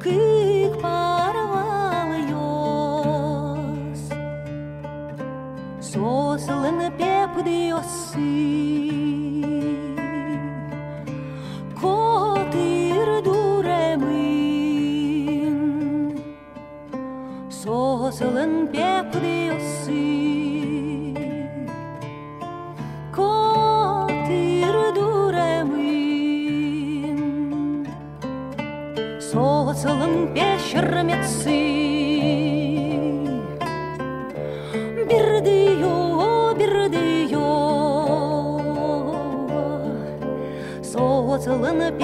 Kıyık parvalıyos Soslanıp yapıyorsun Kotir duremin Soslanıp yapıyorsun Kotir duremin Soslanıp yaşırmetsin Bir diyor, bir diyor Soğutulun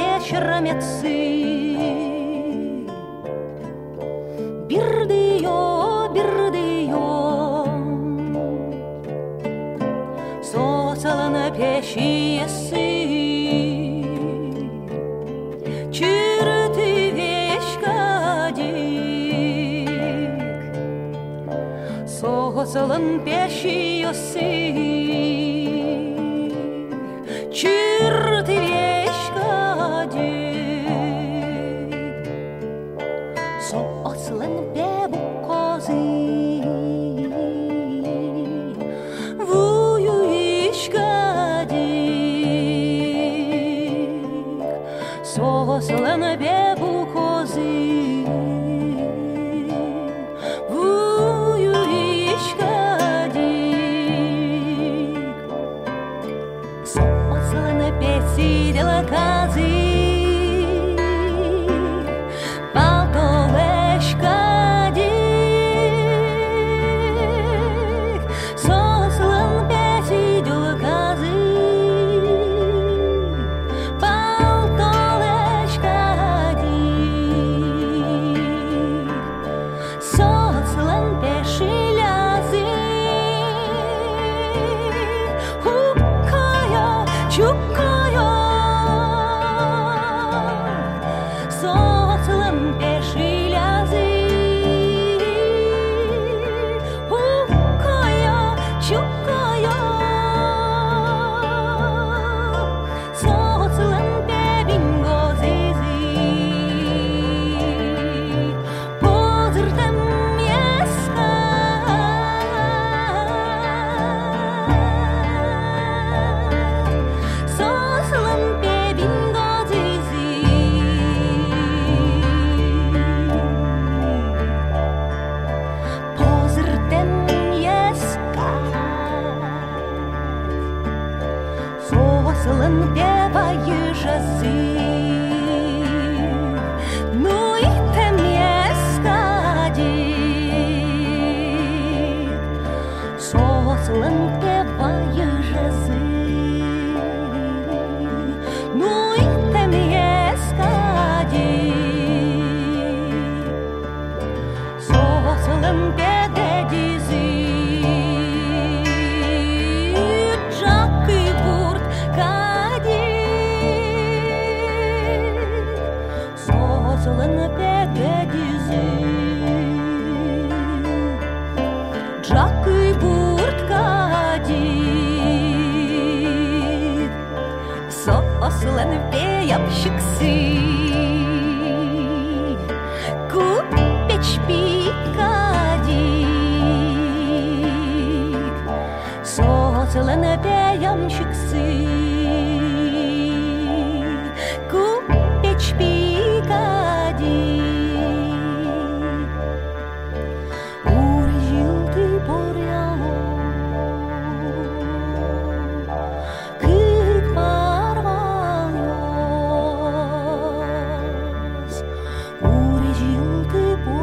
peşirmetsin Bir diyor, bir diyor Soğutulun peşiyesin Çürütü veşkadik Soğutulun peşiyesin Çürütü Soğutulun bebu kozi Vuyu işkadik Soğutulun bebu kozi Vuyu işkadik Soğutulun besidela kazi Чукая, соцлым пешилязи, хукая, чукая, соцлым пебингозизи, позыртым еска. Сослан певаю жазы Ну и там ескадик Сослан певаю жазы Ну и там ескадик Сослан педедизи Soğutulun pegedizi Джакы бурткадик Сослан пеямщиксы Купеч пикадик Сослан пеямщиксы Купеч пикадик Urejil ty